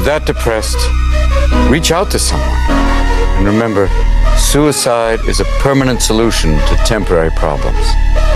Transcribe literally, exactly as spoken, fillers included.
that depressed, reach out to someone. And remember, suicide is a permanent solution to temporary problems.